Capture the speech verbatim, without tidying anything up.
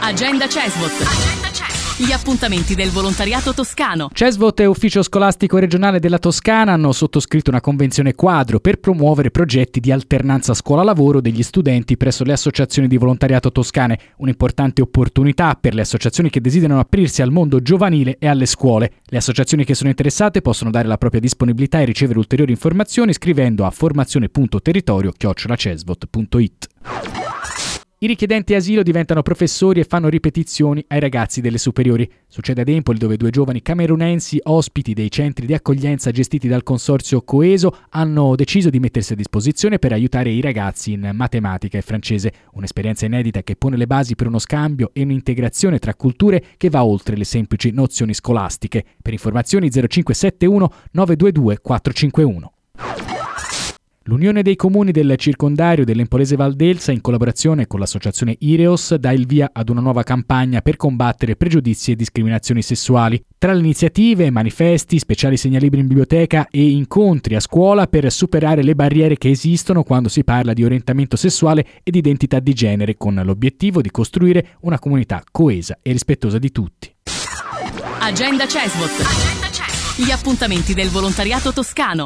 Agenda CESVOT. Agenda CESVOT. Gli appuntamenti del volontariato toscano. CESVOT e Ufficio Scolastico Regionale della Toscana hanno sottoscritto una convenzione quadro per promuovere progetti di alternanza scuola-lavoro degli studenti presso le associazioni di volontariato toscane, un'importante opportunità per le associazioni che desiderano aprirsi al mondo giovanile e alle scuole. Le associazioni che sono interessate possono dare la propria disponibilità e ricevere ulteriori informazioni scrivendo a formazione punto territorio chiocciola cesvot punto it. I richiedenti asilo diventano professori e fanno ripetizioni ai ragazzi delle superiori. Succede ad Empoli, dove due giovani camerunensi, ospiti dei centri di accoglienza gestiti dal consorzio Coeso, hanno deciso di mettersi a disposizione per aiutare i ragazzi in matematica e francese. Un'esperienza inedita che pone le basi per uno scambio e un'integrazione tra culture che va oltre le semplici nozioni scolastiche. Per informazioni zero cinque sette uno nove due due quattro cinque uno. L'Unione dei Comuni del circondario dell'Empolese Valdelsa, in collaborazione con l'associazione Ireos, dà il via ad una nuova campagna per combattere pregiudizi e discriminazioni sessuali. Tra le iniziative, manifesti, speciali segnalibri in biblioteca e incontri a scuola per superare le barriere che esistono quando si parla di orientamento sessuale ed identità di genere, con l'obiettivo di costruire una comunità coesa e rispettosa di tutti. Agenda CESVOT. Agenda CESVOT. Gli appuntamenti del volontariato toscano.